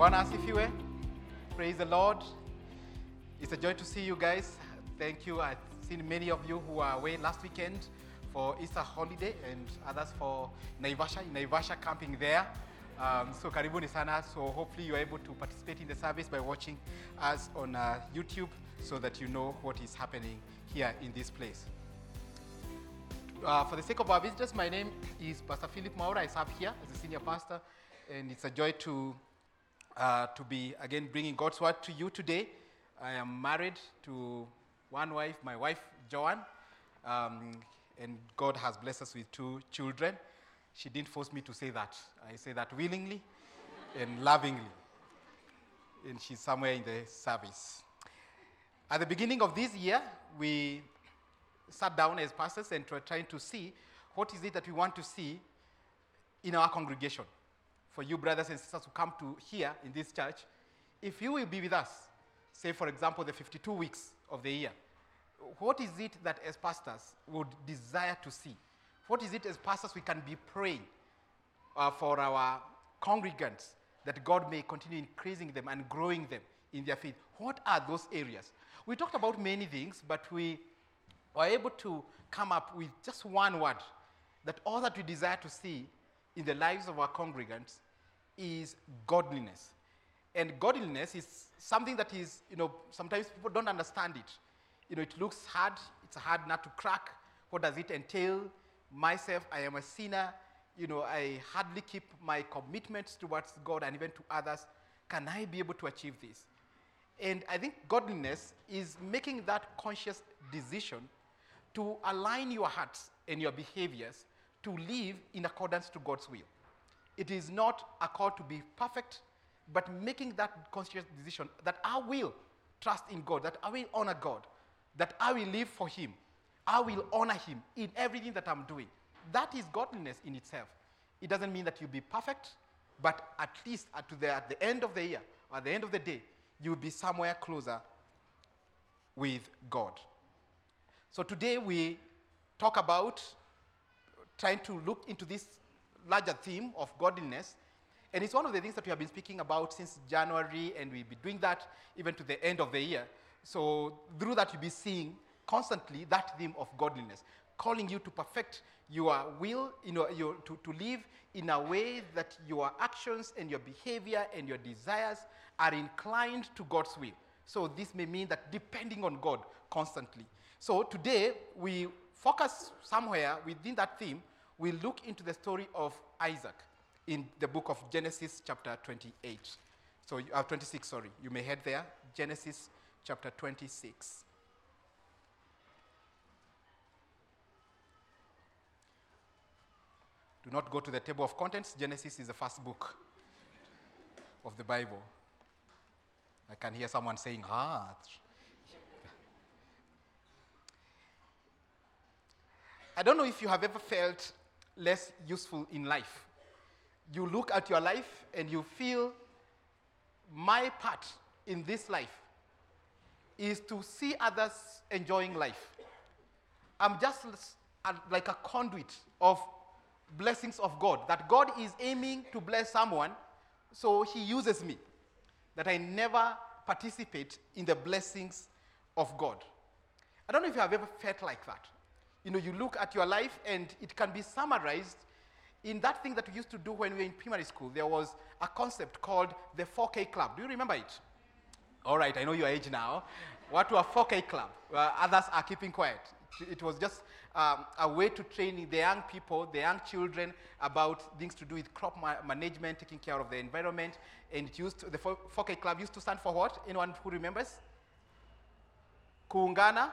Bwana asifiwe. Praise the Lord. It's a joy to see you guys. Thank you. I've seen many of you who were away last weekend for Easter holiday and others for Naivasha camping there. So karibuni sana. So hopefully you are able to participate in the service by watching us on YouTube so that you know what is happening here in this place. For the sake of our visitors, my name is Pastor Philip Maura. I serve here as a senior pastor, and it's a joy to be again bringing God's word to you today. I am married to one wife, my wife Joanne, and God has blessed us with 2 children. She didn't force me to say that. I say that willingly and lovingly, and she's somewhere in the service. At the beginning of this year, we sat down as pastors and were trying to see what is it that we want to see in our congregation. For you brothers and sisters who come to here in this church, if you will be with us, say for example the 52 weeks of the year, what is it that as pastors would desire to see? What is it as pastors we can be praying for our congregants, that God may continue increasing them and growing them in their faith? What are those areas? We talked about many things, but we were able to come up with just one word, that all that we desire to see in the lives of our congregants is godliness. And godliness is something that is, sometimes people don't understand it. It looks hard. It's a hard nut to crack. What does it entail? Myself, I am a sinner. I hardly keep my commitments towards God and even to others. Can I be able to achieve this? And I think godliness is making that conscious decision to align your hearts and your behaviors to live in accordance to God's will. It is not a call to be perfect, but making that conscious decision that I will trust in God, that I will honor God, that I will live for Him. I will honor Him in everything that I'm doing. That is godliness in itself. It doesn't mean that you'll be perfect, but at least at the end of the year, or at the end of the day, you'll be somewhere closer with God. So today we talk about trying to look into this larger theme of godliness. And it's one of the things that we have been speaking about since January, and we'll be doing that even to the end of the year. So through that, you'll be seeing constantly that theme of godliness, calling you to perfect your will, to live in a way that your actions and your behavior and your desires are inclined to God's will. So this may mean that depending on God constantly. So today, we focus somewhere within that theme. We look into the story of Isaac in the book of Genesis chapter 28. So 26, sorry. You may head there. Genesis chapter 26. Do not go to the table of contents. Genesis is the first book of the Bible. I can hear someone saying, I don't know if you have ever felt less useful in life. You look at your life and you feel, my part in this life is to see others enjoying life. I'm just like a conduit of blessings of God, that God is aiming to bless someone, so He uses me, that I never participate in the blessings of God. I don't know if you have ever felt like that. You look at your life and it can be summarized in that thing that we used to do when we were in primary school. There was a concept called the 4K Club. Do you remember it? All right, I know your age now. What was 4K Club? Others are keeping quiet. It was just a way to train the young people, the young children, about things to do with crop management, taking care of the environment. And the 4K Club used to stand for what? Anyone who remembers? Kuungana,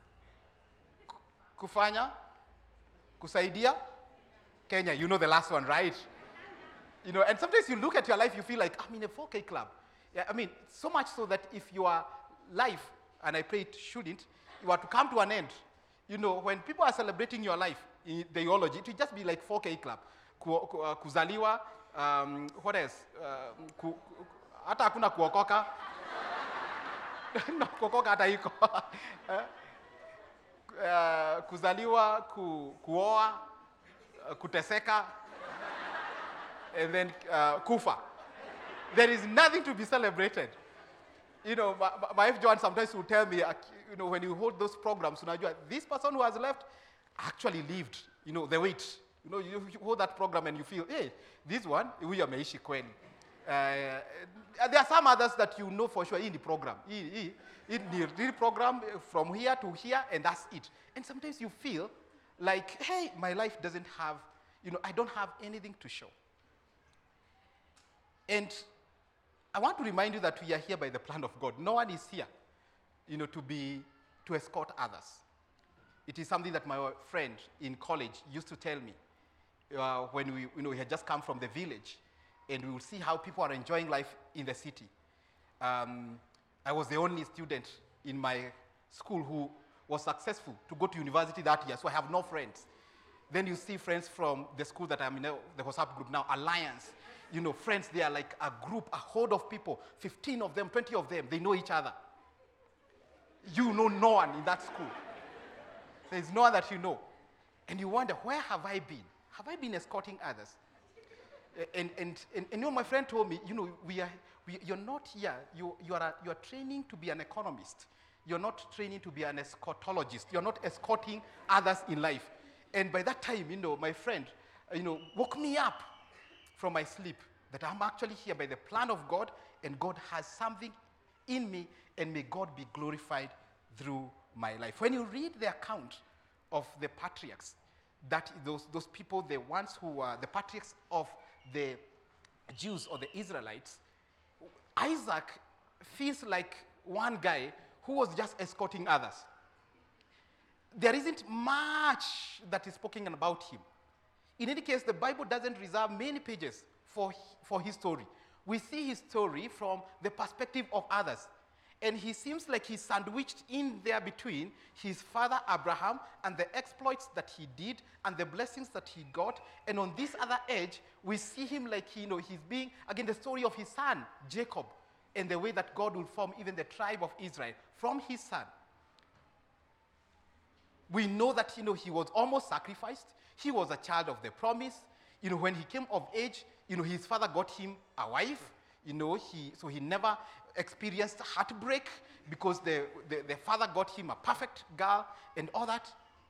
kufanya, kusaidia, Kenya. You know the last one, right? And sometimes you look at your life, you feel like, I'm in a 4K Club. Yeah, so much so that if your life, and I pray it shouldn't, you were to come to an end, when people are celebrating your life in the theology, it will just be like 4K Club. Kuzaliwa, what else? Hata hakuna kuokoka. No, kuokoka hata iko. Kuzaliwa, kuoa, kuteseka, and then kufa. There is nothing to be celebrated. My wife Joan sometimes will tell me, when you hold those programs, this person who has left actually lived, the wait. You hold that program and you feel, hey, this one, we ameishi kweli. There are some others that you know for sure in the program. In the program from here to here, and that's it. And sometimes you feel like, hey, my life doesn't have, I don't have anything to show. And I want to remind you that we are here by the plan of God. No one is here, to escort others. It is something that my friend in college used to tell me when we had just come from the village, and we will see how people are enjoying life in the city. I was the only student in my school who was successful to go to university that year, so I have no friends. Then you see friends from the school that I'm in, the WhatsApp group now, Alliance. Friends, they are like a group, a horde of people, 15 of them, 20 of them, they know each other. You know no one in that school. There's no one that you know. And you wonder, where have I been? Have I been escorting others? And my friend told me, you're not here. You are training to be an economist. You're not training to be an escortologist. You're not escorting others in life. And by that time, my friend, woke me up from my sleep that I'm actually here by the plan of God, and God has something in me, and may God be glorified through my life. When you read the account of the patriarchs, that those people, the ones who were the patriarchs of the Jews or the Israelites, Isaac feels like one guy who was just escorting others. There isn't much that is spoken about him. In any case, the Bible doesn't reserve many pages for his story. We see his story from the perspective of others. And he seems like he's sandwiched in there between his father Abraham and the exploits that he did and the blessings that he got. And on this other edge, we see him like, he's being, again, the story of his son, Jacob, and the way that God will form even the tribe of Israel from his son. We know that, he was almost sacrificed. He was a child of the promise. When he came of age, his father got him a wife. So he never experienced heartbreak because the father got him a perfect girl and all that.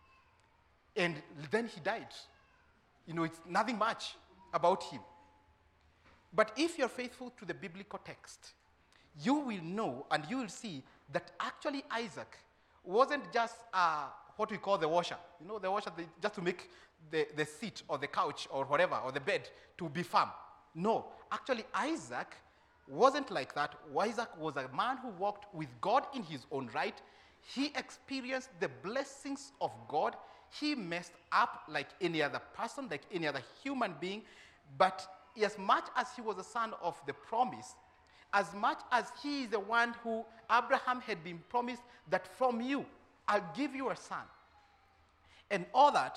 And then he died. It's nothing much about him. But if you're faithful to the biblical text, you will know and you will see that actually Isaac wasn't just what we call the washer. The washer just to make the seat or the couch or whatever, or the bed to be firm. No, actually Isaac wasn't like that. Isaac was a man who walked with God in his own right. He experienced the blessings of God. He messed up like any other person, like any other human being. But as much as he was a son of the promise, as much as he is the one who Abraham had been promised that from you, I'll give you a son. And all that,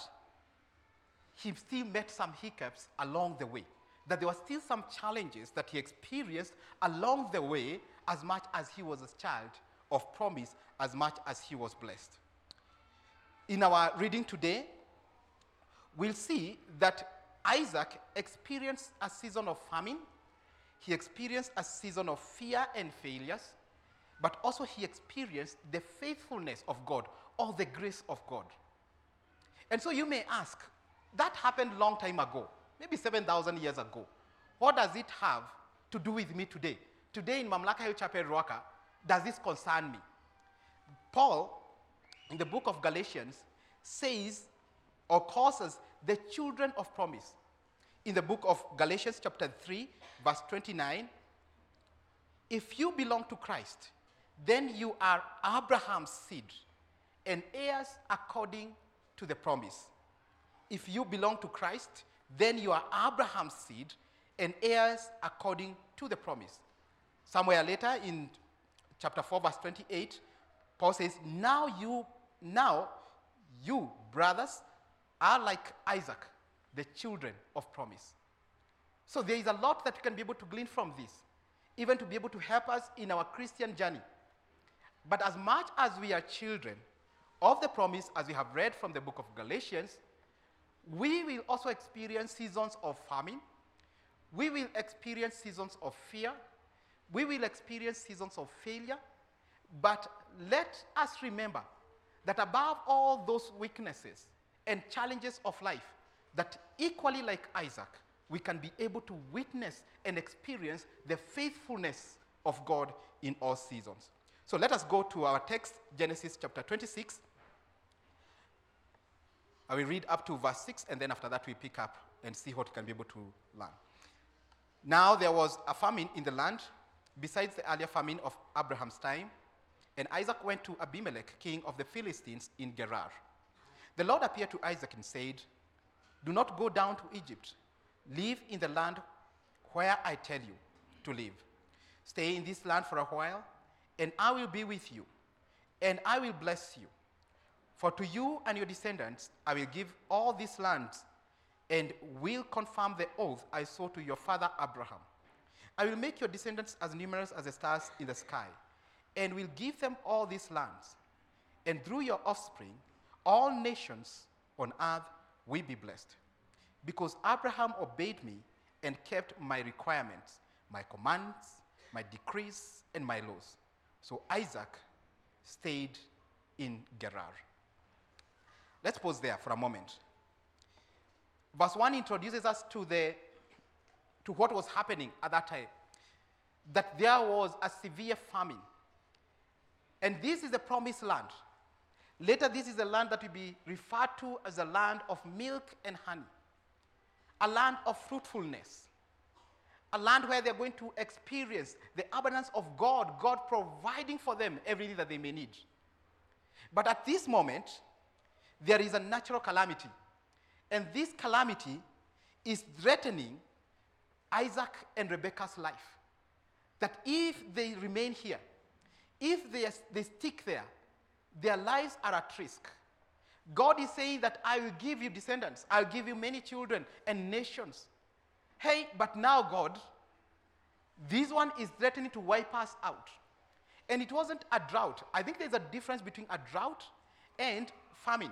he still met some hiccups along the way. That there were still some challenges that he experienced along the way, as much as he was a child of promise, as much as he was blessed. In our reading today, we'll see that Isaac experienced a season of famine. He experienced a season of fear and failures, but also he experienced the faithfulness of God or the grace of God. And so you may ask, that happened a long time ago, maybe 7,000 years ago. What does it have to do with me today? Today in Mamlaka Hill Chapel, Ruaka, does this concern me? Paul, in the book of Galatians, says or calls us the children of promise. In the book of Galatians chapter 3, verse 29, if you belong to Christ, then you are Abraham's seed and heirs according to the promise. If you belong to Christ, then you are Abraham's seed and heirs according to the promise. Somewhere later in chapter 4, verse 28, Paul says, now you, brothers, are like Isaac, the children of promise. So there is a lot that we can be able to glean from this, even to be able to help us in our Christian journey. But as much as we are children of the promise, as we have read from the book of Galatians, we will also experience seasons of famine. We will experience seasons of fear. We will experience seasons of failure. But let us remember that above all those weaknesses and challenges of life, that equally like Isaac, we can be able to witness and experience the faithfulness of God in all seasons. So let us go to our text, Genesis chapter 26. I will read up to verse 6, and then after that we pick up and see what we can be able to learn. Now there was a famine in the land, besides the earlier famine of Abraham's time, and Isaac went to Abimelech, king of the Philistines, in Gerar. The Lord appeared to Isaac and said, "Do not go down to Egypt. Live in the land where I tell you to live. Stay in this land for a while, and I will be with you, and I will bless you. For to you and your descendants I will give all these lands, and will confirm the oath I swore to your father Abraham. I will make your descendants as numerous as the stars in the sky, and will give them all these lands. And through your offspring, all nations on earth will be blessed. Because Abraham obeyed me and kept my requirements, my commands, my decrees, and my laws." So Isaac stayed in Gerar. Let's pause there for a moment. Verse 1 introduces us to what was happening at that time. That there was a severe famine. And this is the promised land. Later, this is a land that will be referred to as a land of milk and honey. A land of fruitfulness. A land where they're going to experience the abundance of God, God providing for them everything that they may need. But at this moment, there is a natural calamity. And this calamity is threatening Isaac and Rebekah's life. That if they remain here, if they stick there, their lives are at risk. God is saying that I will give you descendants. I'll give you many children and nations. Hey, but now God, this one is threatening to wipe us out. And it wasn't a drought. I think there's a difference between a drought and famine.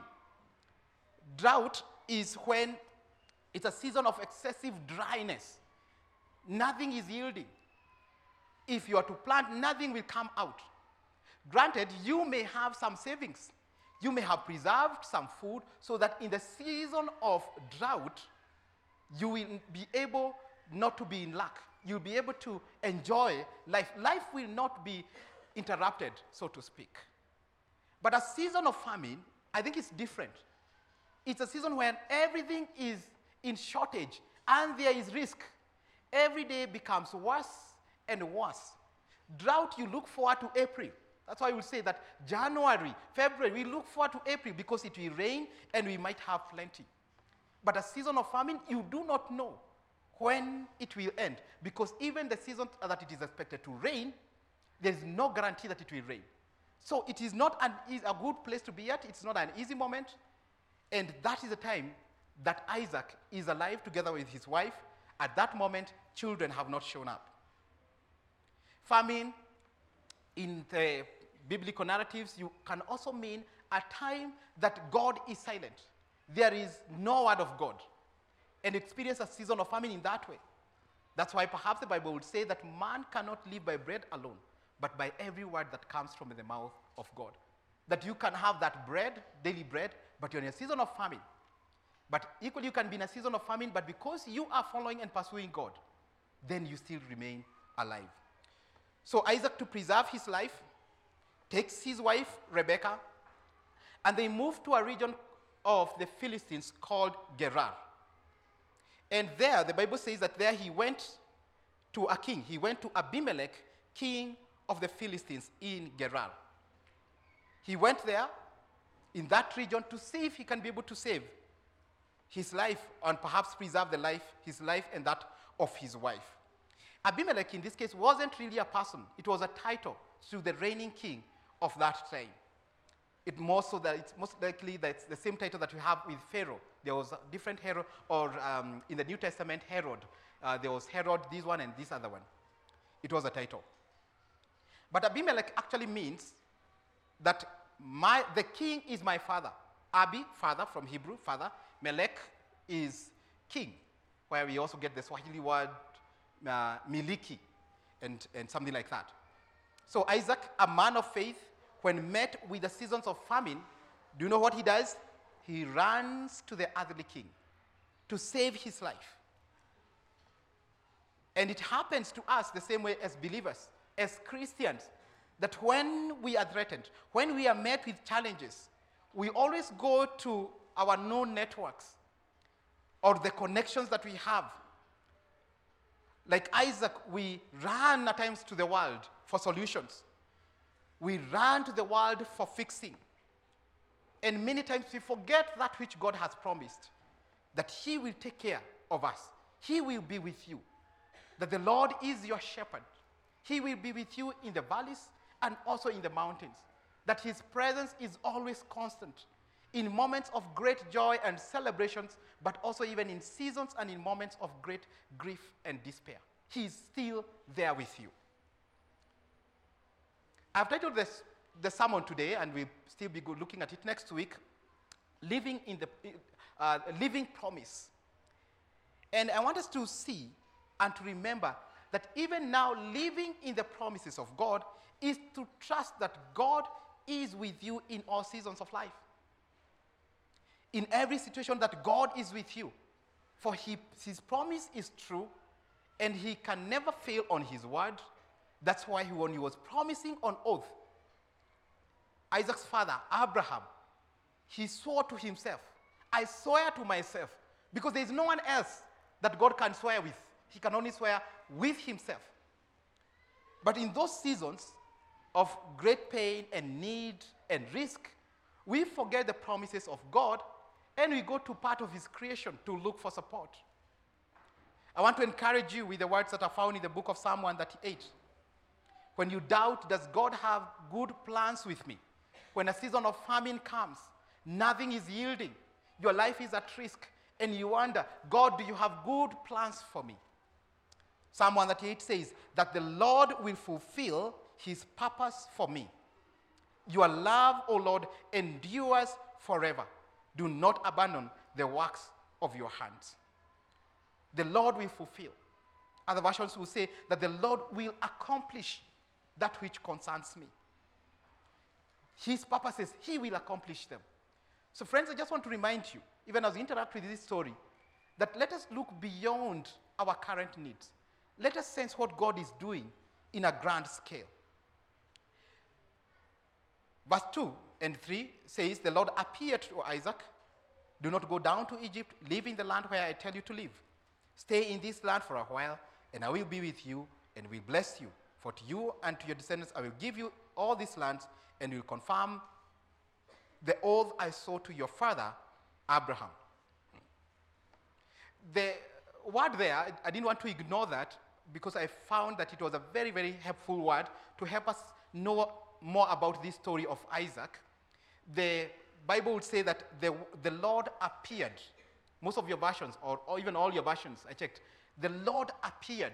Drought is when it's a season of excessive dryness. Nothing is yielding. If you are to plant, nothing will come out. Granted, you may have some savings. You may have preserved some food so that in the season of drought, you will be able not to be in lack. You'll be able to enjoy life. Life will not be interrupted, so to speak. But a season of famine, I think it's different. It's a season when everything is in shortage and there is risk. Every day becomes worse and worse. Drought, you look forward to April. That's why we say that January, February, we look forward to April because it will rain and we might have plenty. But a season of famine, you do not know when it will end, because even the season that it is expected to rain, there is no guarantee that it will rain. So it is not a good place to be at. It's not an easy moment. And that is the time that Isaac is alive together with his wife. At that moment, children have not shown up. Famine, in the biblical narratives, you can also mean a time that God is silent. There is no word of God. And experience a season of famine in that way. That's why perhaps the Bible would say that man cannot live by bread alone, but by every word that comes from the mouth of God. That you can have that bread, daily bread, but you're in a season of famine. But equally, you can be in a season of famine, but because you are following and pursuing God, then you still remain alive. So Isaac, to preserve his life, takes his wife, Rebekah, and they move to a region of the Philistines called Gerar. And there, the Bible says that there he went to a king. He went to Abimelech, king of the Philistines in Gerar. He went there in that region to see if he can be able to save his life and perhaps preserve his life and that of his wife. Abimelech, in this case, wasn't really a person. It was a title to the reigning king of that time. It's most likely that it's the same title that we have with Pharaoh. There was a different Herod, or in the New Testament, Herod. There was Herod, this one, and this other one. It was a title. But Abimelech actually means that the king is my father. Abi, father, from Hebrew, father. Melech is king, where we also get the Swahili word miliki, and something like that. So Isaac, a man of faith, when met with the seasons of famine, do you know what he does? He runs to the earthly king to save his life. And it happens to us the same way as believers, as Christians, that when we are threatened, when we are met with challenges, we always go to our known networks or the connections that we have. Like Isaac, we run at times to the world for solutions. We run to the world for fixing. And many times we forget that which God has promised, that he will take care of us. He will be with you. That the Lord is your shepherd. He will be with you in the valleys and also in the mountains. That his presence is always constant in moments of great joy and celebrations, but also even in seasons and in moments of great grief and despair. He is still there with you. I've titled the sermon today, and we'll still be looking at it next week, Living Promise. And I want us to see and to remember that even now, living in the promises of God is to trust that God is with you in all seasons of life. In every situation that God is with you. For his promise is true, and he can never fail on his word. That's why when he was promising on oath, Isaac's father, Abraham, he swore to himself, I swear to myself, because there is no one else that God can swear with. He can only swear with himself. But in those seasons of great pain and need and risk, we forget the promises of God and we go to part of his creation to look for support. I want to encourage you with the words that are found in the book of Psalm 138. When you doubt, does God have good plans with me? When a season of famine comes, nothing is yielding, your life is at risk, and you wonder, God, do you have good plans for me? Psalm 138 says that the Lord will fulfill his purpose for me. Your love, O Lord, endures forever. Do not abandon the works of your hands. The Lord will fulfill. Other versions will say that the Lord will accomplish that which concerns me. His purposes, he will accomplish them. So friends, I just want to remind you, even as we interact with this story, that let us look beyond our current needs. Let us sense what God is doing in a grand scale. Verse 2 and 3 says, the Lord appeared to Isaac. Do not go down to Egypt. Live in the land where I tell you to live. Stay in this land for a while, and I will be with you and will bless you. For to you and to your descendants I will give you all these lands, and will confirm the oath I swore to your father, Abraham. The word there, I didn't want to ignore that because I found that it was a very, very helpful word to help us know more about this story of Isaac. The Bible would say that the Lord appeared. Most of your versions, or even all your versions, I checked, the Lord appeared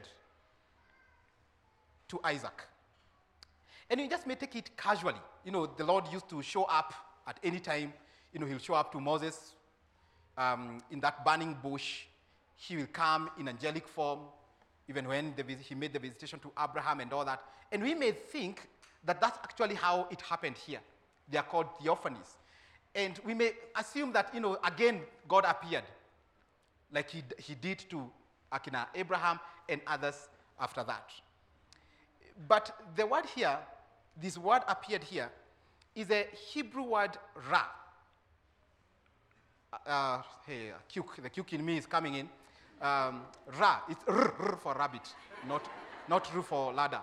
to Isaac. And you just may take it casually. You know, the Lord used to show up at any time. You know, he'll show up to Moses in that burning bush. He will come in angelic form, even when he made the visitation to Abraham and all that. And we may think that that's actually how it happened here. They are called theophanies. And we may assume that, you know, again, God appeared, like he did to Akina, Abraham and others after that. But the word here, this word appeared here, is a Hebrew word ra. The kuk in me is coming in. Ra, it's r for rabbit, not r for ladder.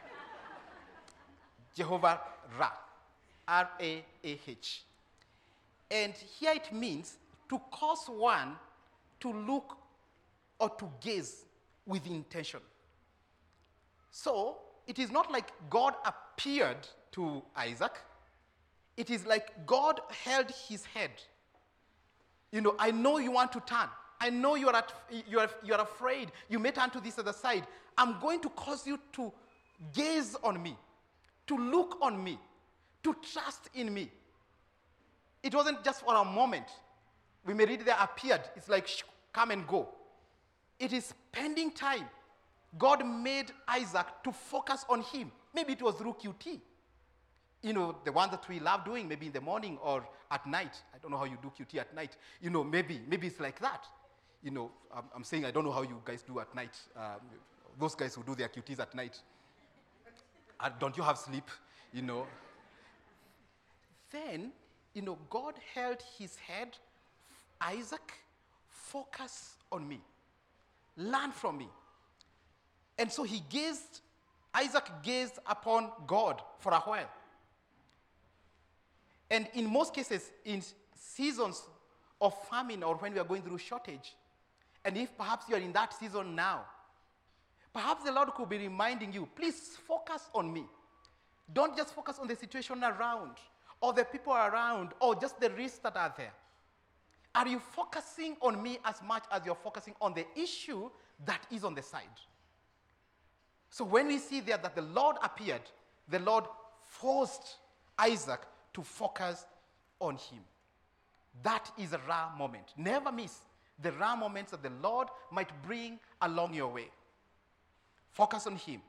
Jehovah Ra, R-A-A-H. And here it means to cause one to look or to gaze with intention. So, it is not like God appeared to Isaac. It is like God held his head. You know, I know you want to turn. I know you are afraid. You may turn to this other side. I'm going to cause you to gaze on me, to look on me, to trust in me. It wasn't just for a moment. We may read there appeared. It's like, come and go. It is spending time God made Isaac to focus on him. Maybe it was through QT. The one that we love doing, maybe in the morning or at night. I don't know how you do QT at night. Maybe it's like that. I'm saying I don't know how you guys do at night. Those guys who do their QTs at night. Don't you have sleep? Then, God held his head, Isaac, focus on me. Learn from me. And so Isaac gazed upon God for a while. And in most cases, in seasons of famine or when we are going through shortage, and if perhaps you are in that season now, perhaps the Lord could be reminding you, please focus on me. Don't just focus on the situation around or the people around or just the risks that are there. Are you focusing on me as much as you're focusing on the issue that is on the side? So when we see there that the Lord appeared, the Lord forced Isaac to focus on him. That is a rare moment. Never miss the rare moments that the Lord might bring along your way. Focus on him.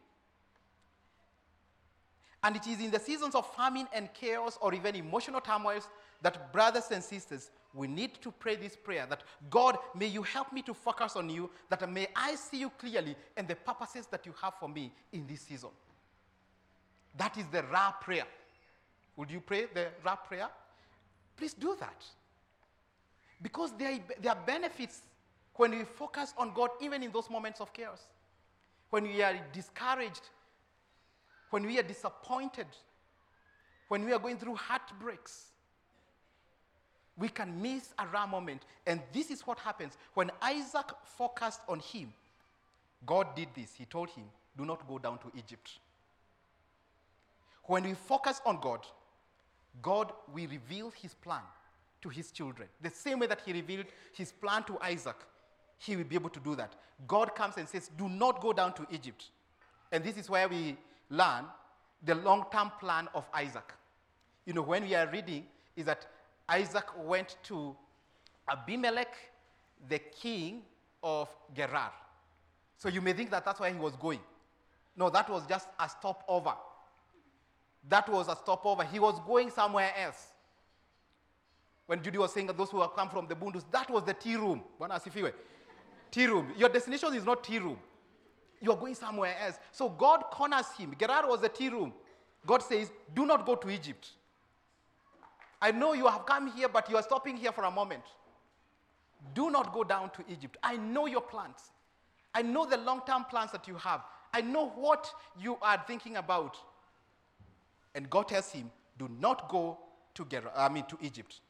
And it is in the seasons of famine and chaos or even emotional turmoils that, brothers and sisters, we need to pray this prayer that, God, may you help me to focus on you, that may I see you clearly and the purposes that you have for me in this season. That is the rare prayer. Would you pray the rare prayer? Please do that. Because there are benefits when we focus on God, even in those moments of chaos. When we are discouraged, when we are disappointed, when we are going through heartbreaks, we can miss a rare moment. And this is what happens. When Isaac focused on him, God did this. He told him, do not go down to Egypt. When we focus on God, God will reveal his plan to his children. The same way that he revealed his plan to Isaac, he will be able to do that. God comes and says, do not go down to Egypt. And this is where we learn the long-term plan of Isaac. When we are reading, is that Isaac went to Abimelech, the king of Gerar. So you may think that that's where he was going. No, that was just a stopover. That was a stopover. He was going somewhere else. When Judy was saying that those who have come from the Bundus, that was the tea room. Tea room. Your destination is not tea room. You are going somewhere else. So God corners him. Gerar was the tea room. God says, do not go to Egypt. I know you have come here, but you are stopping here for a moment. Do not go down to Egypt. I know your plans. I know the long-term plans that you have. I know what you are thinking about. And God tells him, do not go to Egypt.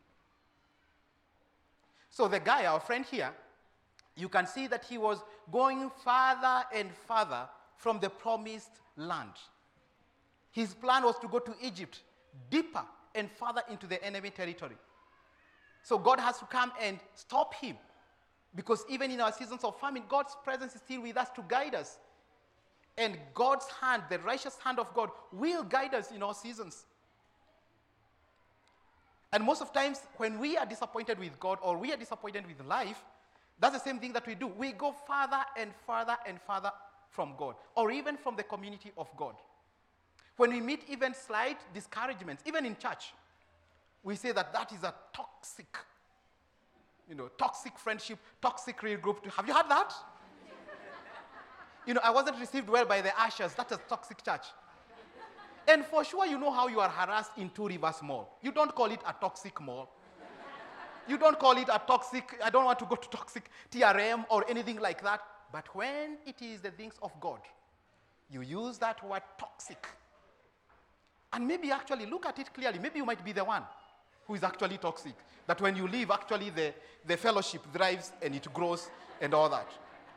So the guy, our friend here, you can see that he was going farther and farther from the promised land. His plan was to go to Egypt, deeper and farther into the enemy territory. So God has to come and stop him. Because even in our seasons of famine, God's presence is still with us to guide us. And God's hand, the righteous hand of God, will guide us in our seasons. And most of times, when we are disappointed with God or we are disappointed with life, that's the same thing that we do. We go farther and farther and farther from God, or even from the community of God. When we meet even slight discouragements, even in church, we say that is a toxic friendship, toxic real group. Have you heard that? I wasn't received well by the ushers. That's a toxic church. And for sure, you know how you are harassed in Two Rivers Mall. You don't call it a toxic mall. You don't call it a toxic, I don't want to go to toxic TRM or anything like that. But when it is the things of God, you use that word toxic. And maybe actually look at it clearly. Maybe you might be the one who is actually toxic. That when you leave, actually the fellowship thrives and it grows and all that.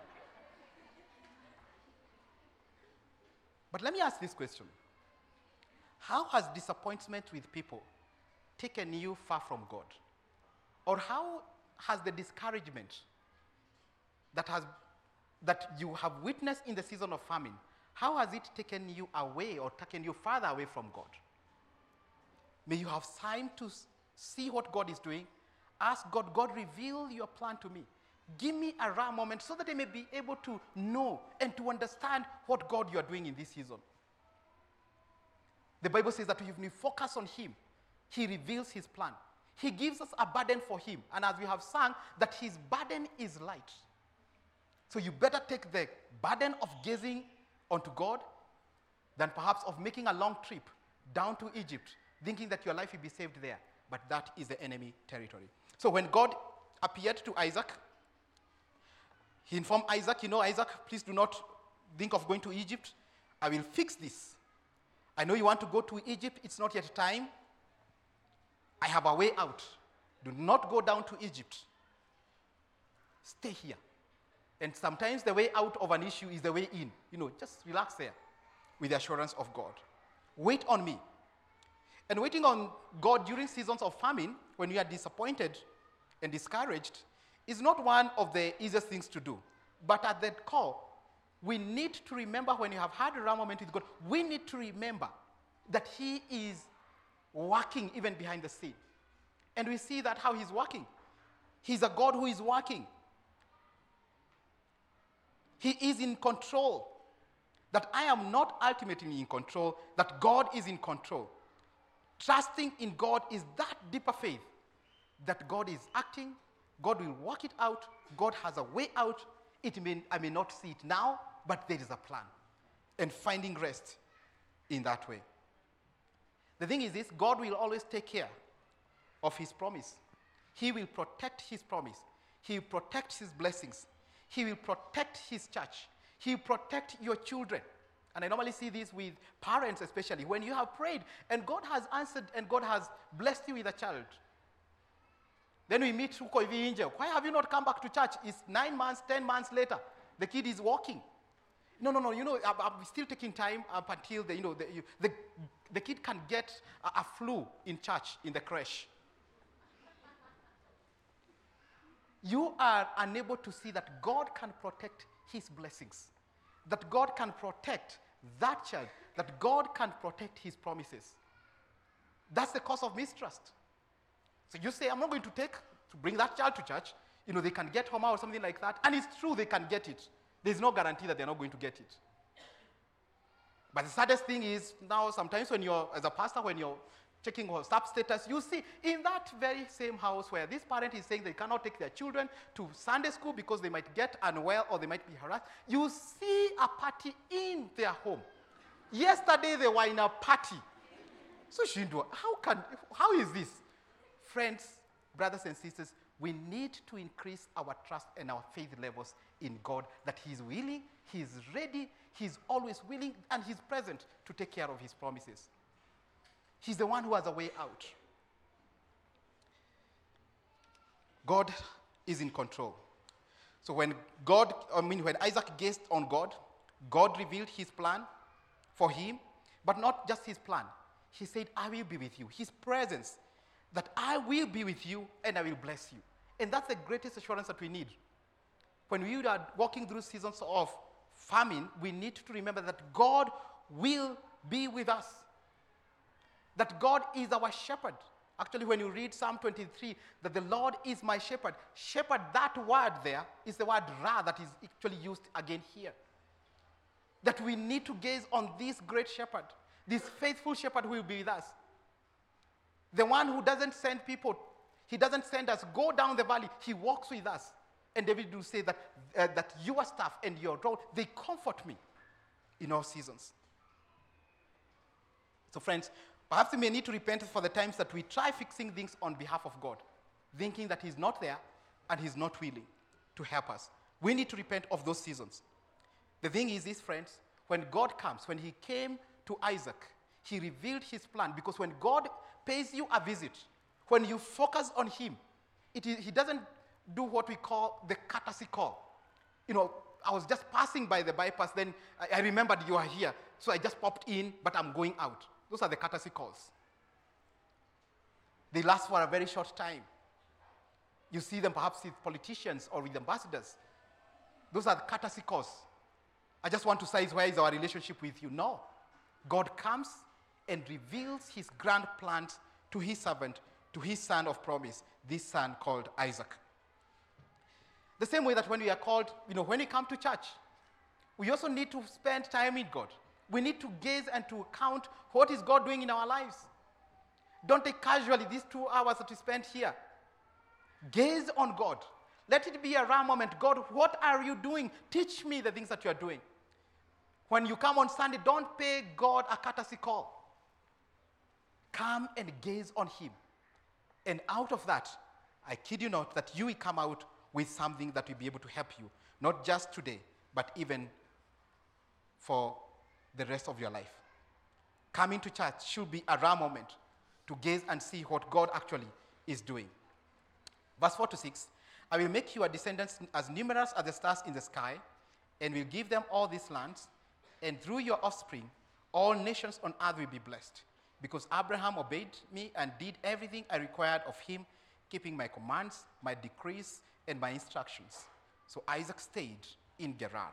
But let me ask this question. How has disappointment with people taken you far from God? Or how has the discouragement that you have witnessed in the season of famine, how has it taken you away or taken you farther away from God? May you have time to see what God is doing. Ask God, God, reveal your plan to me. Give me a rare moment so that I may be able to know and to understand what God you are doing in this season. The Bible says that if we focus on him, he reveals his plan. He gives us a burden for him. And as we have sung, that his burden is light. So you better take the burden of gazing onto God than perhaps of making a long trip down to Egypt, thinking that your life will be saved there. But that is the enemy territory. So when God appeared to Isaac, he informed Isaac, Isaac, please do not think of going to Egypt. I will fix this. I know you want to go to Egypt. It's not yet time. I have a way out. Do not go down to Egypt. Stay here. And sometimes the way out of an issue is the way in. Just relax there with the assurance of God. Wait on me. And waiting on God during seasons of famine, when we are disappointed and discouraged, is not one of the easiest things to do. But at that core, we need to remember when you have had a rare moment with God, we need to remember that he is working even behind the scene. And we see that how he's working. He's a God who is working. He is in control. That I am not ultimately in control, that God is in control. Trusting in God is that deeper faith that God is acting, God will work it out, God has a way out. I may not see it now, but there is a plan. And finding rest in that way. The thing is this, God will always take care of his promise. He will protect his promise. He will protect his blessings. He will protect his church. He will protect your children. And I normally see this with parents especially. When you have prayed and God has answered and God has blessed you with a child. Then we meet huko hivi nje. Why have you not come back to church? It's 9 months, 10 months later. The kid is walking. No. I'm still taking time up until the kid can get a flu in church, in the creche. You are unable to see that God can protect his blessings, that God can protect that child, that God can protect his promises. That's the cause of mistrust. So you say, I'm not going to bring that child to church. They can get home or something like that. And it's true, they can get it. There's no guarantee that they're not going to get it. But the saddest thing is now sometimes as a pastor, when you're checking WhatsApp status, you see in that very same house where this parent is saying they cannot take their children to Sunday school because they might get unwell or they might be harassed, you see a party in their home. Yesterday they were in a party. So how is this? Friends, brothers and sisters, we need to increase our trust and our faith levels in God, that he's willing, he's ready, he's always willing, and he's present to take care of his promises. He's the one who has a way out. God is in control. So when Isaac gazed on God, God revealed his plan for him, but not just his plan. He said, I will be with you. His presence, that I will be with you and I will bless you. And that's the greatest assurance that we need. When we are walking through seasons of famine, we need to remember that God will be with us. That God is our shepherd. Actually, when you read Psalm 23, that the Lord is my shepherd. Shepherd, that word there is the word ra that is actually used again here. That we need to gaze on this great shepherd, this faithful shepherd who will be with us. The one who doesn't send people, he doesn't send us, go down the valley, he walks with us. And David will say that your staff and your rod, they comfort me in all seasons. So friends, perhaps we may need to repent for the times that we try fixing things on behalf of God, thinking that he's not there and he's not willing to help us. We need to repent of those seasons. The thing is this, friends, when God comes, when he came to Isaac, he revealed his plan, because when God pays you a visit, when you focus on him, he doesn't do what we call the courtesy call. I was just passing by the bypass, then I remembered you are here, so I just popped in, but I'm going out. Those are the courtesy calls. They last for a very short time. You see them perhaps with politicians or with ambassadors. Those are the courtesy calls. I just want to say, where is our relationship with you? No. God comes and reveals his grand plans to his servant, to his son of promise, this son called Isaac. The same way that when we are called, when we come to church, we also need to spend time with God. We need to gaze and to count what is God doing in our lives. Don't take casually these 2 hours that we spend here. Gaze on God. Let it be a rare moment. God, what are you doing? Teach me the things that you are doing. When you come on Sunday, don't pay God a courtesy call. Come and gaze on him. And out of that, I kid you not, that you will come out with something that will be able to help you. Not just today, but even for the rest of your life. Coming to church should be a rare moment to gaze and see what God actually is doing. Verse 4 to 6, I will make your descendants as numerous as the stars in the sky, and will give them all these lands, and through your offspring, all nations on earth will be blessed. Because Abraham obeyed me and did everything I required of him, keeping my commands, my decrees, and my instructions. So Isaac stayed in Gerar.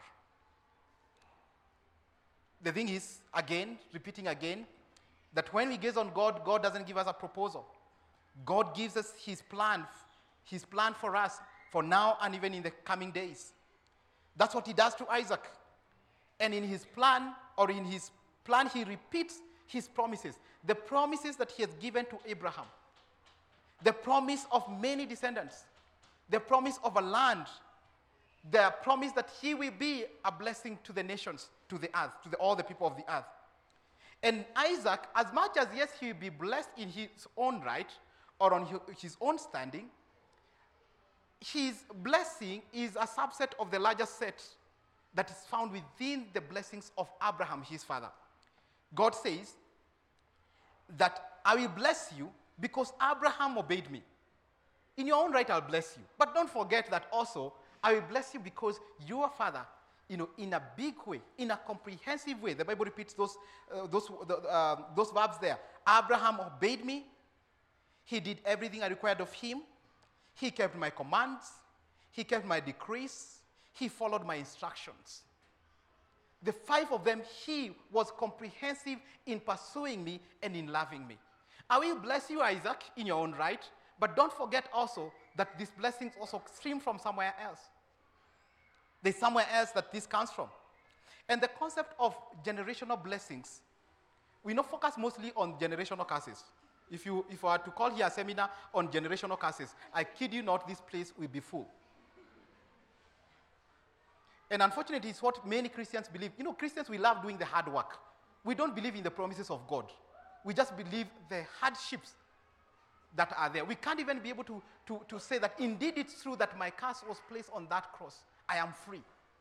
The thing is, again, repeating again, that when we gaze on God, God doesn't give us a proposal. God gives us his plan for us, for now and even in the coming days. That's what he does to Isaac. And in his plan, he repeats his promises. The promises that he has given to Abraham. The promise of many descendants. The promise of a land. The promise that he will be a blessing to the nations, to the earth, to all the people of the earth. And Isaac, as much as yes, he will be blessed in his own right, or on his own standing, his blessing is a subset of the larger set that is found within the blessings of Abraham, his father. God says that I will bless you because Abraham obeyed me. In your own right, I'll bless you. But don't forget that also, I will bless you because your father, in a big way, in a comprehensive way, the Bible repeats those verbs there. Abraham obeyed me. He did everything I required of him. He kept my commands. He kept my decrees. He followed my instructions. The 5 of them, he was comprehensive in pursuing me and in loving me. I will bless you, Isaac, in your own right, but don't forget also that these blessings also stream from somewhere else. There's somewhere else that this comes from. And the concept of generational blessings, we not focus mostly on generational curses. If I were to call here a seminar on generational curses, I kid you not, this place will be full. And unfortunately, it's what many Christians believe. Christians, we love doing the hard work. We don't believe in the promises of God. We just believe the hardships that are there. We can't even be able to say that indeed it's true that my curse was placed on that cross. I am free.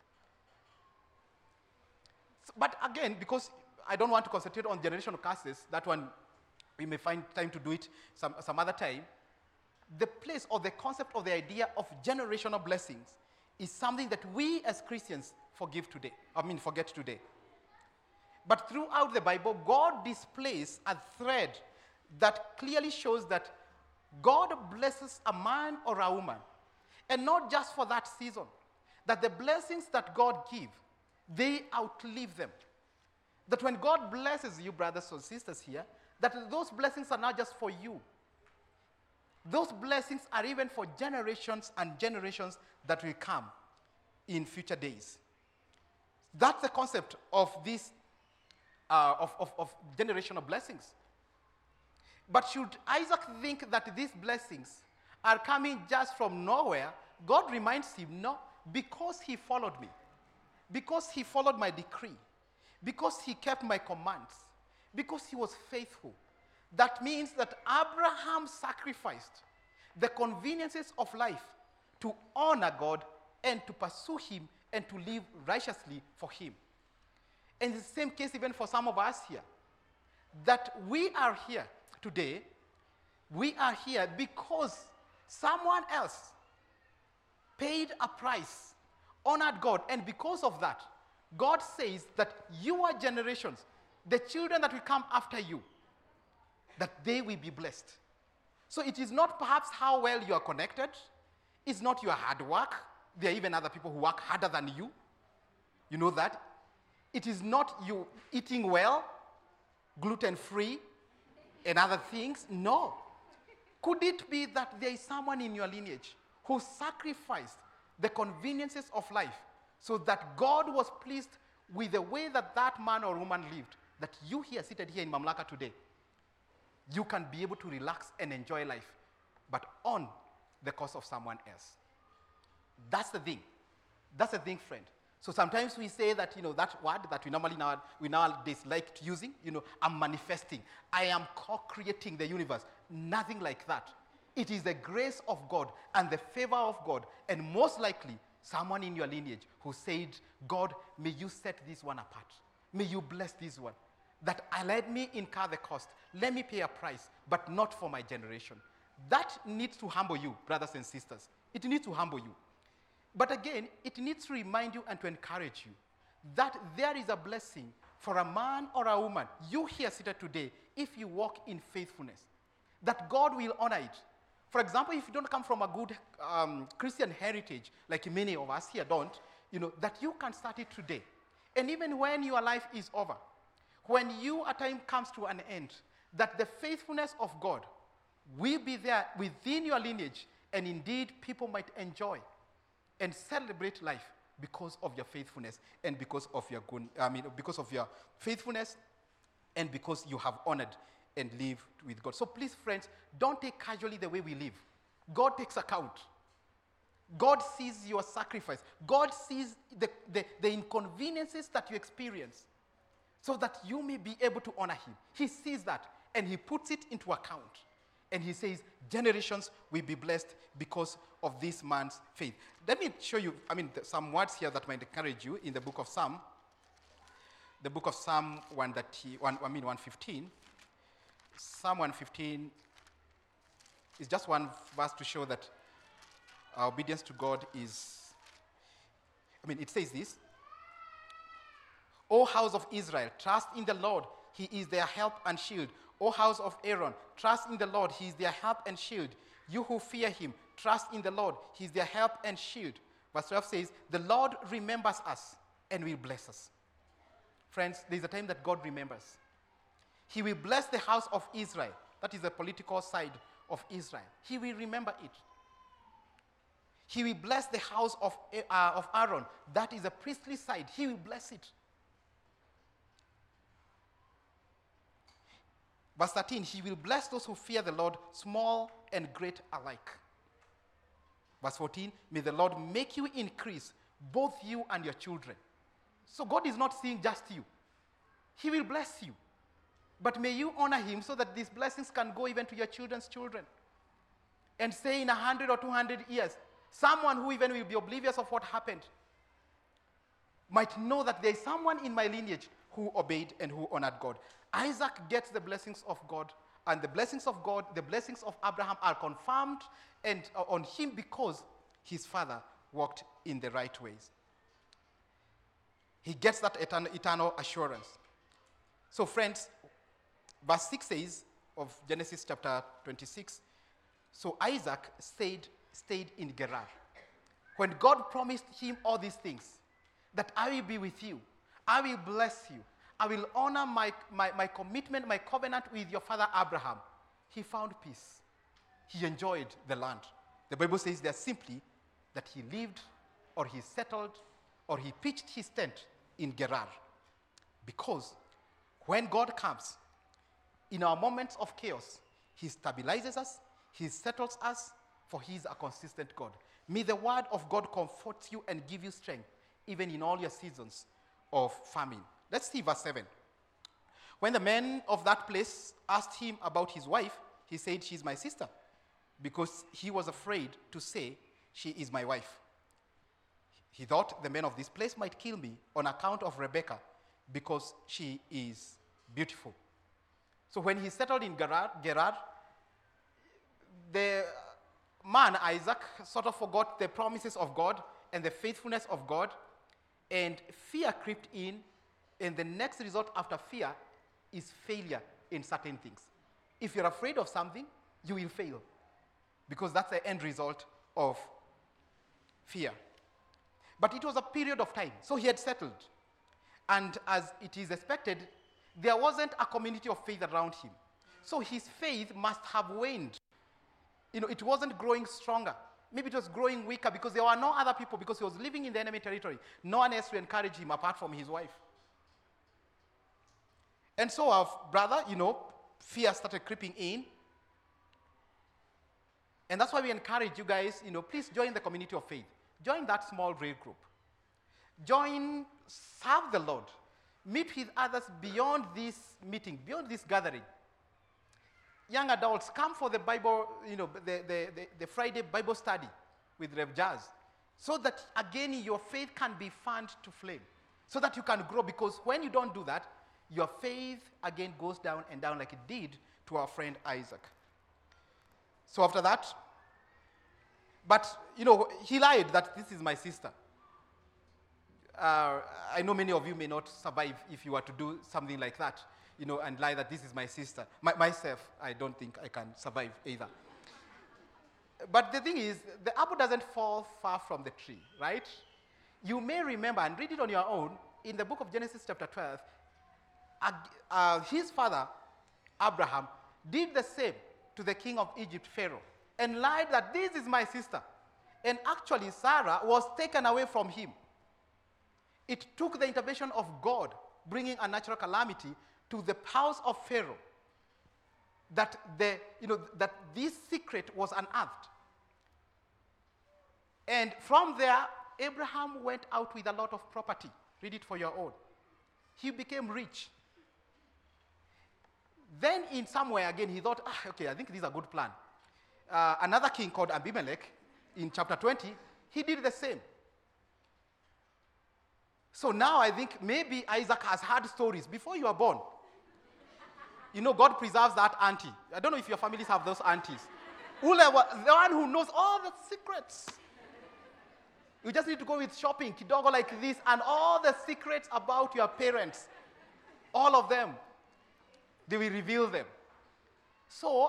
But again, because I don't want to concentrate on generational curses, that one we may find time to do it some other time. The place or the concept of the idea of generational blessings is something that we as Christians forget today. But throughout the Bible, God displays a thread that clearly shows that God blesses a man or a woman, and not just for that season, that the blessings that God gives, they outlive them. That when God blesses you, brothers and sisters here, that those blessings are not just for you. Those blessings are even for generations and generations that will come in future days. That's the concept of this, of generational blessings. But should Isaac think that these blessings are coming just from nowhere, God reminds him, no, because he followed me, because he followed my decree, because he kept my commands, because he was faithful. That means that Abraham sacrificed the conveniences of life to honor God and to pursue him and to live righteously for him. And it's the same case even for some of us here, that we are here today, we are here because someone else paid a price, honored God, and because of that, God says that your generations, the children that will come after you, that they will be blessed. So it is not perhaps how well you are connected. It's not your hard work. There are even other people who work harder than you. You know that. It is not you eating well, gluten-free, and other things. No. Could it be that there is someone in your lineage who sacrificed the conveniences of life, so that God was pleased with the way that that man or woman lived, that you here, seated here in Mamlaka today, you can be able to relax and enjoy life, but on the cost of someone else. That's the thing. That's the thing, friend. So sometimes we say that, that word that we nowadays like using, I'm manifesting. I am co-creating the universe. Nothing like that. It is the grace of God and the favor of God, and most likely someone in your lineage who said, God, may you set this one apart. May you bless this one. That let me incur the cost. Let me pay a price, but not for my generation. That needs to humble you, brothers and sisters. It needs to humble you. But again, it needs to remind you and to encourage you that there is a blessing for a man or a woman, you here seated today, if you walk in faithfulness, that God will honor it. For example, if you don't come from a good Christian heritage, like many of us here don't, that you can start it today. And even when your life is over, when your time comes to an end, that the faithfulness of God will be there within your lineage, and indeed people might enjoy and celebrate life because of your faithfulness and because of your because of your faithfulness and because you have honored and lived with God. So please, friends, don't take casually the way we live. God takes account. God sees your sacrifice. God sees the inconveniences that you experience so that you may be able to honor him. He sees that and he puts it into account. And he says, generations will be blessed because of this man's faith. Let me show you, some words here that might encourage you in the book of Psalm. The book of Psalm 115. Psalm 115 is just one verse to show that our obedience to God is, it says this: O house of Israel, trust in the Lord, he is their help and shield. O house of Aaron, trust in the Lord, he is their help and shield. You who fear him, trust in the Lord, he is their help and shield. Verse 12 says, the Lord remembers us and will bless us. Friends, there is a time that God remembers. He will bless the house of Israel. That is the political side of Israel. He will remember it. He will bless the house of Aaron. That is the priestly side. He will bless it. Verse 13, he will bless those who fear the Lord, small and great alike. Verse 14, may the Lord make you increase, both you and your children. So God is not seeing just you. He will bless you. But may you honor him so that these blessings can go even to your children's children. And say in 100 or 200 years, someone who even will be oblivious of what happened might know that there is someone in my lineage who obeyed and who honored God. Isaac gets the blessings of God, and the blessings of God, the blessings of Abraham are confirmed and on him because his father walked in the right ways. He gets that eternal assurance. So friends, verse 6 says of Genesis chapter 26, so Isaac stayed in Gerar. When God promised him all these things, that I will be with you, I will bless you, I will honor my commitment, my covenant with your father Abraham. He found peace. He enjoyed the land. The Bible says there simply that he lived or he settled or he pitched his tent in Gerar. Because when God comes, in our moments of chaos, he stabilizes us, he settles us, for he is a consistent God. May the word of God comfort you and give you strength, even in all your seasons of famine. Let's see verse 7. When the men of that place asked him about his wife, he said, she's my sister, because he was afraid to say, she is my wife. He thought the men of this place might kill me on account of Rebekah, because she is beautiful. So when he settled in Gerar, the man, Isaac, sort of forgot the promises of God and the faithfulness of God, and fear crept in, and the next result after fear is failure in certain things. If you're afraid of something, you will fail, because that's the end result of fear. But it was a period of time, so he had settled. And as it is expected, there wasn't a community of faith around him. So his faith must have waned. It wasn't growing stronger. maybe it was growing weaker because there were no other people, because he was living in the enemy territory. No one else to encourage him apart from his wife. And so our brother, fear started creeping in. And that's why we encourage you guys, please join the community of faith. Join that small grade group. Serve the Lord. Meet with others beyond this meeting, beyond this gathering. Young adults, come for the Bible, the Friday Bible study with Rev Jazz, so that again your faith can be fanned to flame, so that you can grow, because when you don't do that, your faith again goes down and down like it did to our friend Isaac. So after that, but he lied that this is my sister. I know many of you may not survive if you were to do something like that, and lie that this is my sister. Myself, I don't think I can survive either. But the thing is, the apple doesn't fall far from the tree, right? You may remember, and read it on your own, in the book of Genesis chapter 12, his father, Abraham, did the same to the king of Egypt, Pharaoh, and lied that this is my sister. And actually, Sarah was taken away from him. It took the intervention of God, bringing a natural calamity to the house of Pharaoh, that this secret was unearthed. And from there, Abraham went out with a lot of property. Read it for your own. He became rich. Then in somewhere again, he thought, okay, I think this is a good plan. Another king called Abimelech, in chapter 20, he did the same. So now I think maybe Isaac has heard stories before you are born. God preserves that auntie. I don't know if your families have those aunties. The one who knows all the secrets. You just need to go with shopping, kidogo like this, and all the secrets about your parents, all of them, they will reveal them. So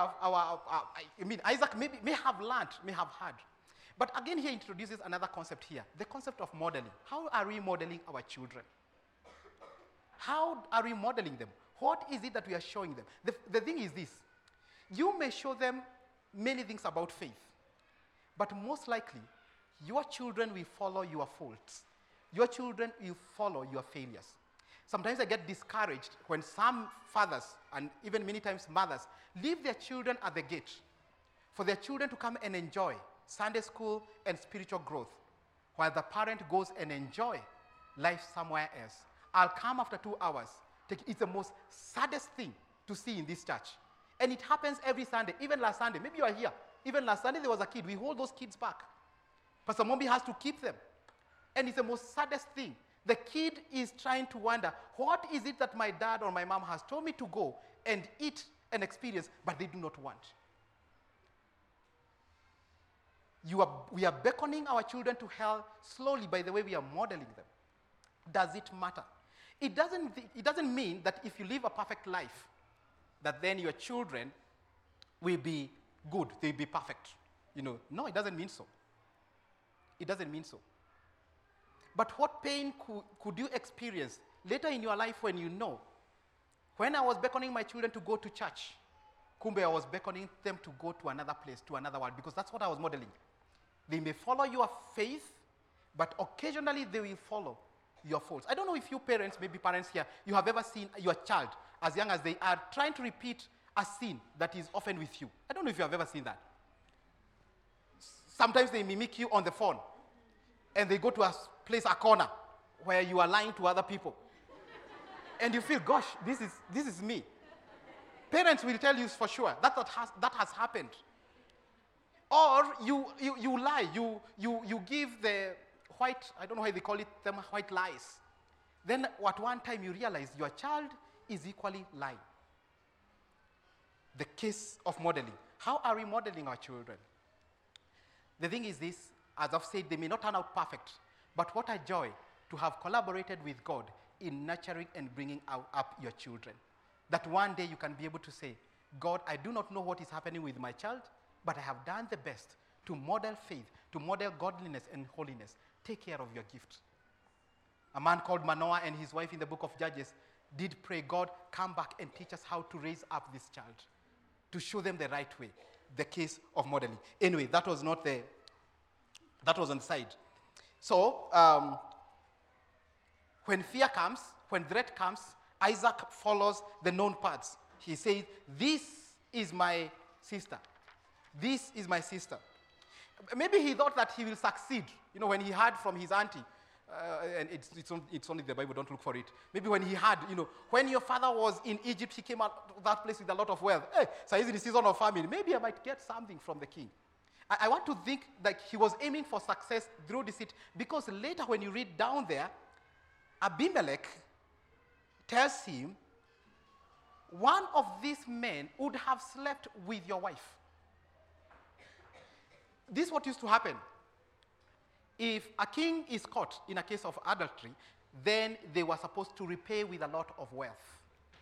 Isaac may have learned, may have heard. But again, he introduces another concept here, the concept of modeling. How are we modeling our children? How are we modeling them? What is it that we are showing them? The thing is this. You may show them many things about faith, but most likely, your children will follow your faults. Your children will follow your failures. Sometimes I get discouraged when some fathers, and even many times mothers, leave their children at the gate for their children to come and enjoy Sunday school and spiritual growth, while the parent goes and enjoy life somewhere else. I'll come after 2 hours. It's the most saddest thing to see in this church. And it happens every Sunday, even last Sunday. Maybe you are here. Even last Sunday there was a kid. We hold those kids back. Pastor Mombi has to keep them. And it's the most saddest thing. The kid is trying to wonder, what is it that my dad or my mom has told me to go and eat and experience, but they do not want? We are beckoning our children to hell slowly by the way we are modeling them. Does it matter? It doesn't mean that if you live a perfect life, that then your children will be good, they'll be perfect. No, it doesn't mean so. It doesn't mean so. But what pain could you experience later in your life when when I was beckoning my children to go to church, kumbe I was beckoning them to go to another place, to another world, because that's what I was modeling. They may follow your faith, but occasionally they will follow your faults. I don't know if you parents, maybe parents here, you have ever seen your child, as young as they are, trying to repeat a sin that is often with you. I don't know if you have ever seen that. Sometimes they mimic you on the phone, and they go to a place, a corner, where you are lying to other people. And you feel, gosh, this is me. Parents will tell you for sure that has happened. Or you lie, you give the white, I don't know how they call it, them white lies. Then at one time you realize your child is equally lying. The case of modeling. How are we modeling our children? The thing is this, as I've said, they may not turn out perfect, but what a joy to have collaborated with God in nurturing and bringing up your children. That one day you can be able to say, God, I do not know what is happening with my child, but I have done the best to model faith, to model godliness and holiness. Take care of your gift. A man called Manoah and his wife in the book of Judges did pray, God, come back and teach us how to raise up this child, to show them the right way. the case of modeling. Anyway, that was on the side. So, when fear comes, when threat comes, Isaac follows the known paths. He says, this is my sister. This is my sister. Maybe he thought that he will succeed, when he heard from his auntie. And it's only the Bible, don't look for it. Maybe when he had, when your father was in Egypt, he came out of that place with a lot of wealth. Hey, so he's in the season of famine. Maybe I might get something from the king. I want to think that he was aiming for success through deceit, because later when you read down there, Abimelech tells him, one of these men would have slept with your wife. This is what used to happen. If a king is caught in a case of adultery, then they were supposed to repay with a lot of wealth.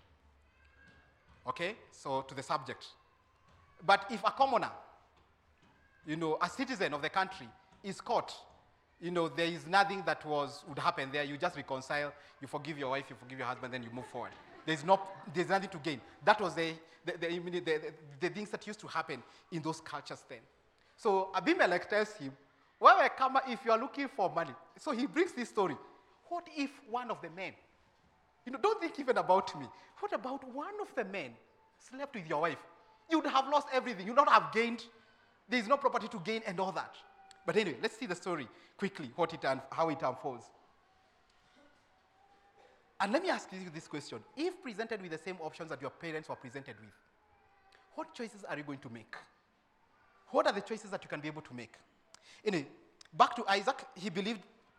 Okay, so to the subject. But if a commoner, a citizen of the country is caught, there is nothing that would happen there. You just reconcile, you forgive your wife, you forgive your husband, then you move forward. There's nothing to gain. That was the things that used to happen in those cultures then. So Abimelech tells him, well, if you are looking for money. So he brings this story. What if one of the men, don't think even about me. What about one of the men slept with your wife? You would have lost everything. You would not have gained. There is no property to gain and all that. But anyway, let's see the story quickly, how it unfolds. And let me ask you this question. If presented with the same options that your parents were presented with, what choices are you going to make? What are the choices that you can be able to make? Anyway, back to Isaac, he believed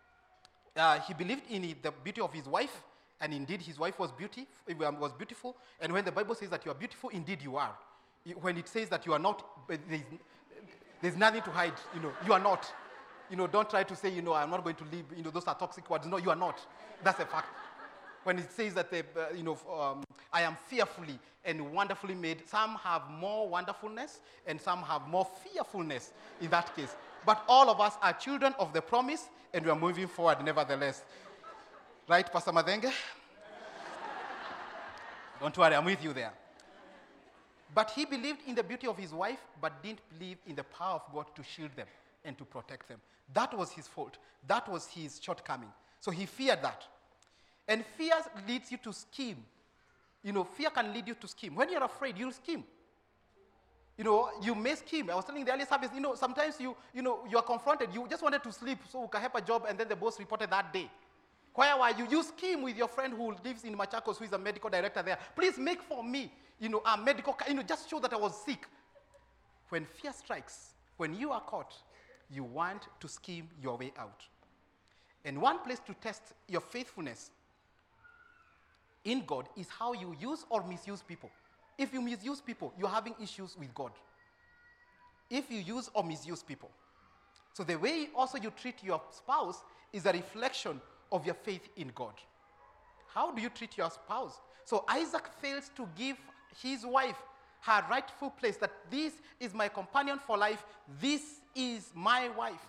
in the beauty of his wife, and indeed his wife was beautiful. And when the Bible says that you are beautiful, indeed you are. When it says that you are not, there's nothing to hide. You are not. Don't try to say, I'm not going to leave. Those are toxic words. No, you are not. That's a fact. When it says that, I am fearfully and wonderfully made, some have more wonderfulness and some have more fearfulness in that case. But all of us are children of the promise, and we are moving forward nevertheless. Right, Pastor Madenge? Don't worry, I'm with you there. But he believed in the beauty of his wife, but didn't believe in the power of God to shield them and to protect them. That was his fault. That was his shortcoming. So he feared that. And fear leads you to scheme. Fear can lead you to scheme. When you're afraid, you'll scheme. You may scheme. I was telling the earlier service, sometimes you are confronted. You just wanted to sleep so you can have a job, and then the boss reported that day. Why you scheme with your friend who lives in Machakos, who is a medical director there. Please make for me, a medical, just show that I was sick. When fear strikes, when you are caught, you want to scheme your way out. And one place to test your faithfulness in God is how you use or misuse people. If you misuse people, you're having issues with God. If you use or misuse people. So the way also you treat your spouse is a reflection of your faith in God. How do you treat your spouse? So Isaac fails to give his wife her rightful place, that this is my companion for life, this is my wife.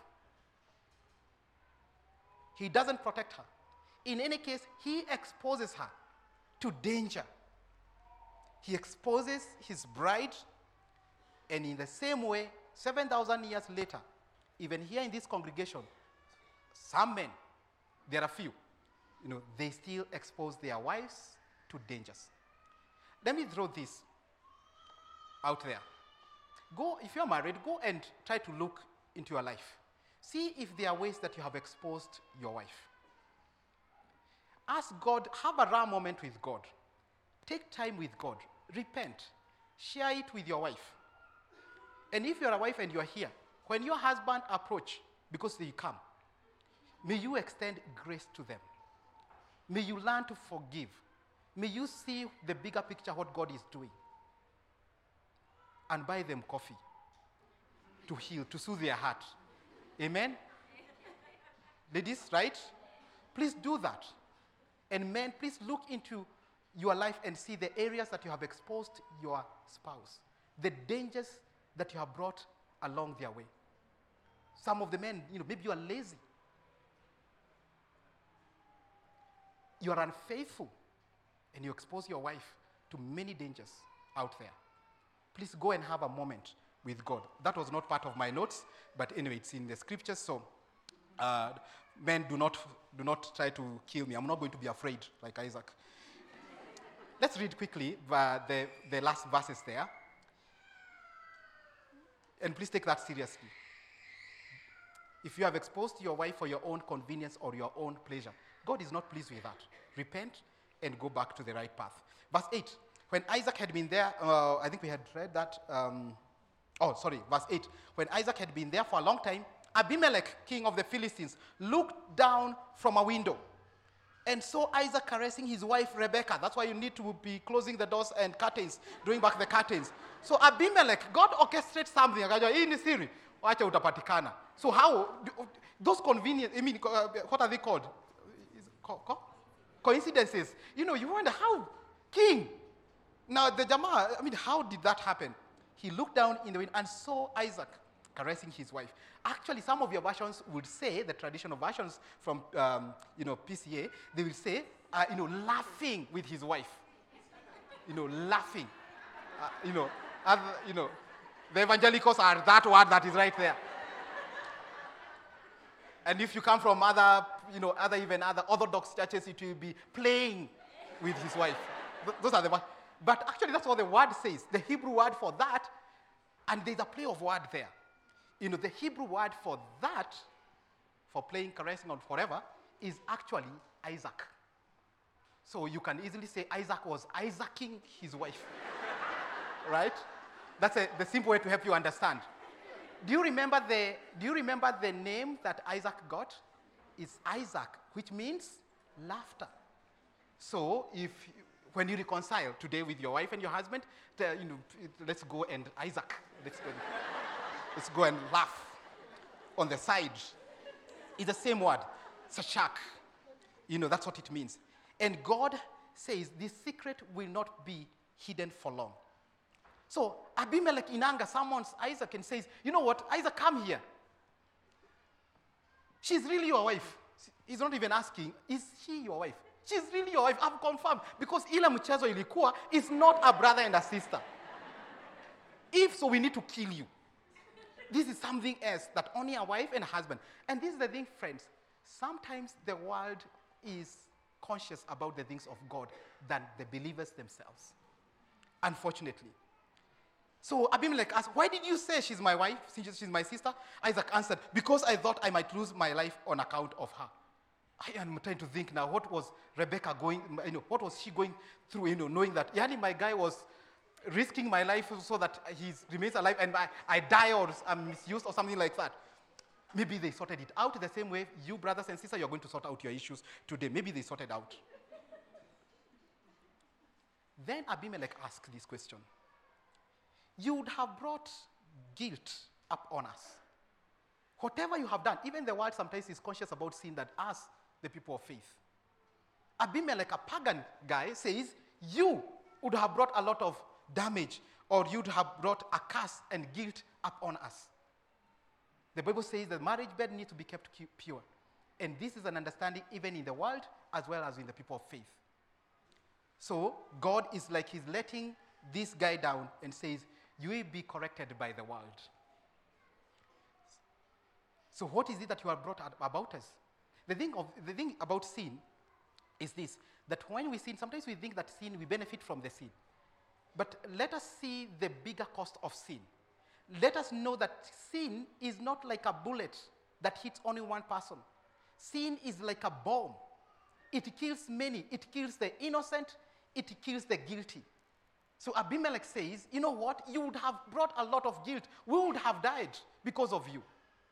He doesn't protect her. In any case, he exposes her to danger. He exposes his bride, and in the same way, 7,000 years later, even here in this congregation, some men, there are few, they still expose their wives to dangers. Let me throw this out there. If you're married, go and try to look into your life. See if there are ways that you have exposed your wife. Ask God, have a raw moment with God. Take time with God. Repent. Share it with your wife. And if you're a wife and you're here, when your husband approach, because they come, may you extend grace to them. May you learn to forgive. May you see the bigger picture, what God is doing. And buy them coffee to heal, to soothe their heart. Amen? Ladies, right? Please do that. And men, please look into your life and see the areas that you have exposed your spouse, the dangers that you have brought along their way. Some of the men, maybe you are lazy. You are unfaithful, and you expose your wife to many dangers out there. Please go and have a moment with God. That was not part of my notes, but anyway, it's in the scriptures. So, men, do not try to kill me. I'm not going to be afraid like Isaac. Let's read quickly the last verses there. And please take that seriously. If you have exposed your wife for your own convenience or your own pleasure, God is not pleased with that. Repent and go back to the right path. Verse 8. When Isaac had been there, I think we had read that. Verse 8. When Isaac had been there for a long time, Abimelech, king of the Philistines, looked down from a window and saw Isaac caressing his wife Rebekah. That's why you need to be closing the doors and curtains, drawing back the curtains. So Abimelech, God orchestrates something. Hii ni siri, wacha utapatikana. So how, those convenient, what are they called? Coincidences. You wonder how, king. Now the Jama, how did that happen? He looked down in the wind and saw Isaac caressing his wife. Actually, some of your versions would say, the traditional versions from PCA, they will say, laughing with his wife. Laughing. The evangelicals are that word that is right there. And if you come from other Orthodox churches, it will be playing with his wife. Those are the words. But actually, that's what the word says. The Hebrew word for that, and there's a play of word there. The Hebrew word for that, for playing, caressing, or forever, is actually Isaac. So you can easily say Isaac was Isaacing his wife. Right? That's the simple way to help you understand. Do you remember the name that Isaac got? It's Isaac, which means laughter. So when you reconcile today with your wife and your husband, let's go and Isaac. Let's go and laugh on the side. It's the same word, sashak. That's what it means. And God says this secret will not be hidden for long. So Abimelech in anger summons Isaac and says, you know what, Isaac, come here. She's really your wife. He's not even asking, is she your wife? She's really your wife. I've confirmed. Because ila mchezo ilikuwa is not a brother and a sister. If so, we need to kill you. This is something else that only a wife and a husband. And this is the thing, friends. Sometimes the world is conscious about the things of God than the believers themselves. Unfortunately. So Abimelech asked, why did you say she's my wife, since she's my sister? Isaac answered, because I thought I might lose my life on account of her. I am trying to think now, what was Rebekah going, what was she going through, knowing that, my guy was risking my life so that he remains alive and I die or I'm misused or something like that. Maybe they sorted it out the same way you brothers and sisters, you're going to sort out your issues today. Maybe they sorted out. Then Abimelech asked this question. You would have brought guilt up on us. Whatever you have done, even the world sometimes is conscious about sin that us, the people of faith. Abimelech, a pagan guy, says, you would have brought a lot of damage, or you'd have brought a curse and guilt upon us. The Bible says the marriage bed needs to be kept pure. And this is an understanding even in the world as well as in the people of faith. So God is like he's letting this guy down and says, you will be corrected by the world. So what is it that you have brought about us? The thing about sin is this, that when we sin, sometimes we think that sin, we benefit from the sin. But let us see the bigger cost of sin. Let us know that sin is not like a bullet that hits only one person. Sin is like a bomb. It kills many. It kills the innocent. It kills the guilty. So Abimelech says, you know what? You would have brought a lot of guilt. We would have died because of you.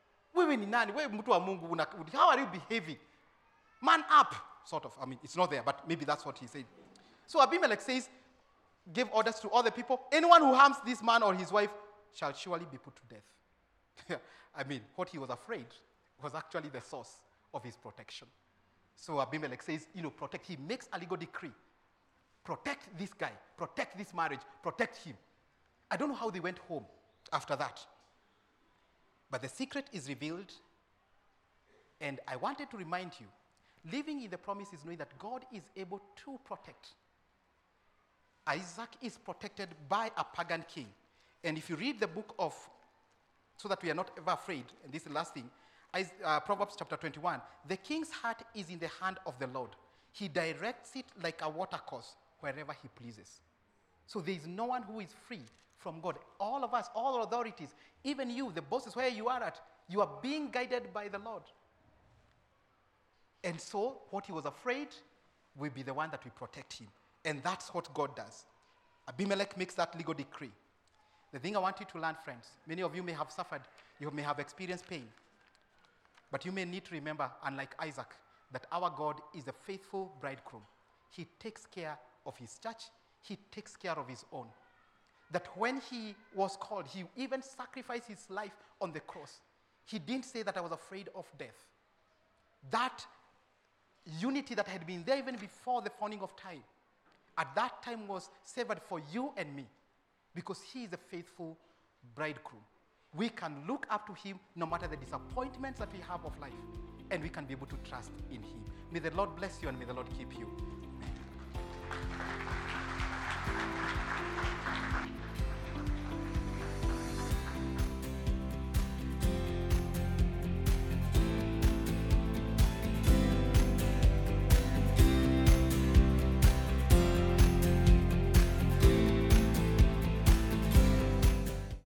How are you behaving? Man up, sort of. It's not there, but maybe that's what he said. So Abimelech says, gave orders to all the people, anyone who harms this man or his wife shall surely be put to death. What he was afraid was actually the source of his protection. So Abimelech says, protect. He makes a legal decree. Protect this guy. Protect this marriage. Protect him. I don't know how they went home after that. But the secret is revealed. And I wanted to remind you, living in the promise is knowing that God is able to protect. Isaac is protected by a pagan king. And if you read the book of, so that we are not ever afraid, and this is the last thing, Proverbs chapter 21, the king's heart is in the hand of the Lord. He directs it like a watercourse wherever he pleases. So there is no one who is free from God. All of us, all authorities, even you, the bosses where you are at, you are being guided by the Lord. And so what he was afraid will be the one that will protect him. And that's what God does. Abimelech makes that legal decree. The thing I want you to learn, friends, many of you may have suffered, you may have experienced pain, but you may need to remember, unlike Isaac, that our God is a faithful bridegroom. He takes care of his church. He takes care of his own. That when he was called, he even sacrificed his life on the cross. He didn't say that I was afraid of death. That unity that had been there even before the founding of time, at that time was severed for you and me, because he is a faithful bridegroom. We can look up to him no matter the disappointments that we have of life, and we can be able to trust in him. May the Lord bless you and may the Lord keep you.